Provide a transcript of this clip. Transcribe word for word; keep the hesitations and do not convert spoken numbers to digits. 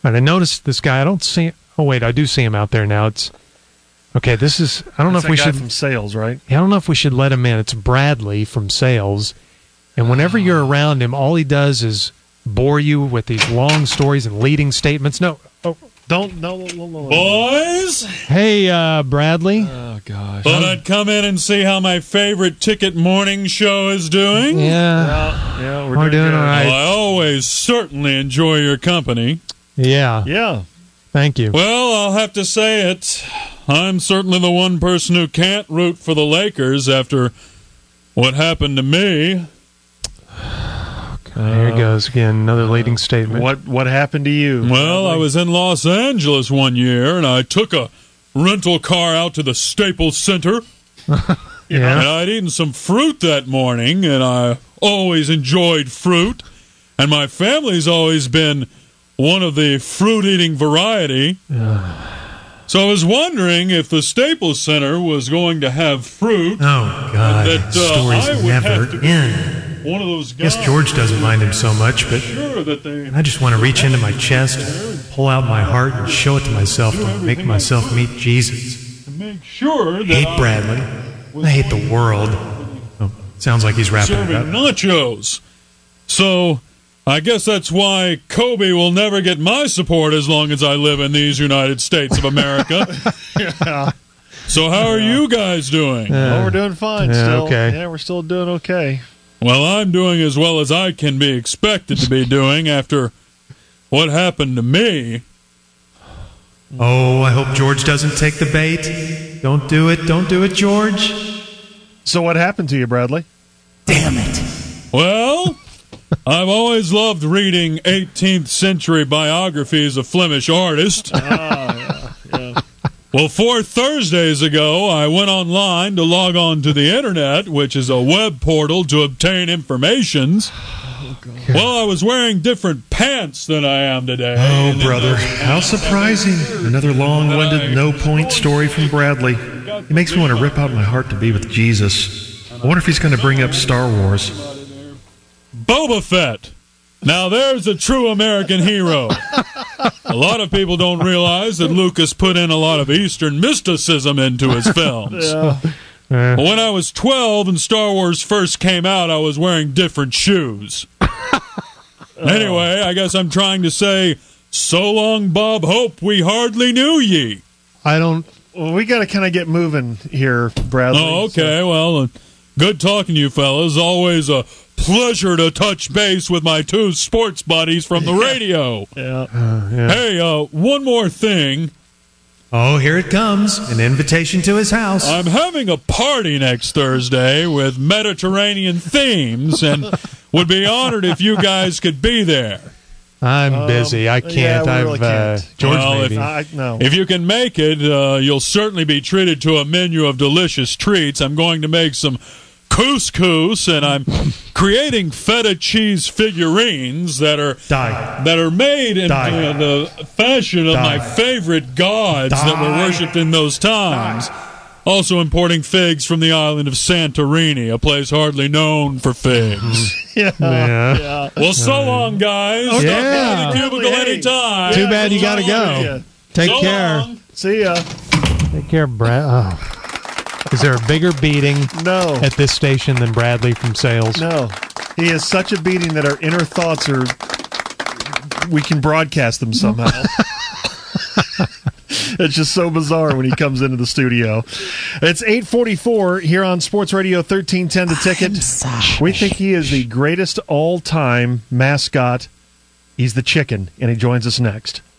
And I noticed this guy. I don't see. Oh wait, I do see him out there now. It's okay. This is. I don't That's know if we that guy should from sales, right? I don't know if we should let him in. It's Bradley from sales, and whenever you're around him, all he does is bore you with these long stories and leading statements. No, oh, don't no, no, no, no. Boys. Hey, uh, Bradley. Oh gosh. Thought I'd come in and see how my favorite Ticket morning show is doing. Yeah, yeah, yeah we're, we're doing, doing good. all right. Well, I always certainly enjoy your company. Yeah, Yeah. thank you. Well, I'll have to say it. I'm certainly the one person who can't root for the Lakers after what happened to me. Here it goes again. Another leading statement. What what happened to you? Well, I was in Los Angeles one year, and I took a rental car out to the Staples Center. Yeah. And I'd eaten some fruit that morning, and I always enjoyed fruit. And my family's always been one of the fruit-eating variety. So I was wondering if the Staples Center was going to have fruit. Oh, God. That, uh, Stories I would never have to be end. One of those I guys. guess George doesn't mind him so much, but Sure that they I just want to reach into my chest and pull out my heart and show it to myself to make myself meet Jesus. to make sure that I hate I Bradley. I hate the world. Oh, sounds like he's wrapping it serving up. nachos. So I guess that's why Kobe will never get my support as long as I live in these United States of America. Yeah. So how are you guys doing? Well, we're doing fine yeah, still. okay. Yeah, we're still doing okay. Well, I'm doing as well as I can be expected to be doing after what happened to me. Oh, I hope George doesn't take the bait. Don't do it. Don't do it, George. So what happened to you, Bradley? Damn it. Well, I've always loved reading eighteenth century biographies of Flemish artists. Ah, yeah, yeah. Well, four Thursdays ago, I went online to log on to the Internet, which is a web portal to obtain informations. Oh, Well, I was wearing different pants than I am today. Oh, And in brother. those How surprising. Another long-winded, no-point story from Bradley. It makes me want to rip out my heart to be with Jesus. I wonder if he's going to bring up Star Wars. Boba Fett. Now, there's a true American hero. A lot of people don't realize that Lucas put in a lot of Eastern mysticism into his films. Yeah. Uh, When I was twelve and Star Wars first came out, I was wearing different shoes. Anyway, I guess I'm trying to say, so long, Bob Hope, we hardly knew ye. I don't. Well, we got to kind of get moving here, Bradley. Oh, okay. Well, uh, good talking to you fellas. Always a pleasure to touch base with my two sports buddies from the radio. So, yeah. Uh, yeah. Hey, uh, one more thing. Oh, here it comes. An invitation to his house. I'm having a party next Thursday with Mediterranean themes and would be honored if you guys could be there. I'm Um, busy. I yeah, can't. we I've really uh, can't. George Well, maybe. if I, no. If you can make it, uh, you'll certainly be treated to a menu of delicious treats. I'm going to make some couscous, and I'm creating feta cheese figurines that are Die. that are made in Die. uh, the fashion of Die. my favorite gods that were Die. worshipped in those times. Also importing figs from the island of Santorini, a place hardly known for figs. yeah. Yeah. Yeah. Well, so long, guys. Stop Yeah. by the cubicle Hey. anytime. Too bad you So got to long. go. Yeah. Take So care. long. See ya. Take care, Brad. Oh. Is there a bigger beating No. at this station than Bradley from sales? No. He has such a beating that our inner thoughts are. We can broadcast them somehow. It's just so bizarre when he comes into the studio. It's eight forty-four here on Sports Radio thirteen ten The Ticket. We think he is the greatest all-time mascot. He's the chicken, and he joins us next.